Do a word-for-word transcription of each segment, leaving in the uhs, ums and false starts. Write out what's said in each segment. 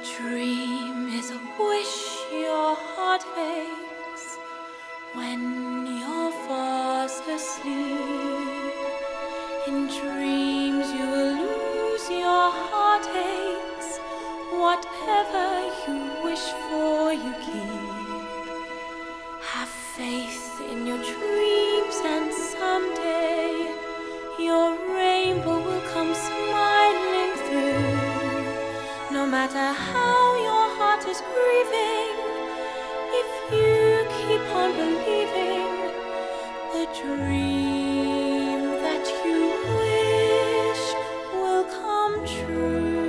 Dream is a wish your heart makes when you're fast asleep. In dreams you will lose your heartaches. Whatever you wish for, you keep. Have faith in your dreams, and someday your rainbow will come smiling through. No matter how your heart is grieving, if you keep on believing, the dream that you wish will come true.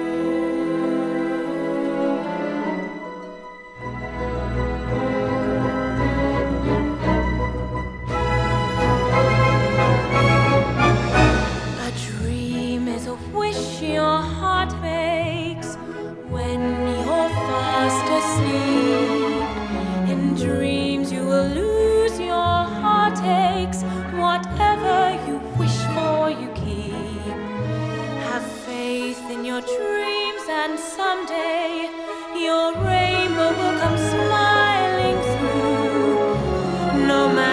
A dream is a wish your heart makes when you're fast asleep. In dreams you will lose your heartaches. Whatever you wish for, you keep. Have faith in your dreams, and someday your rainbow will come smiling through. No matter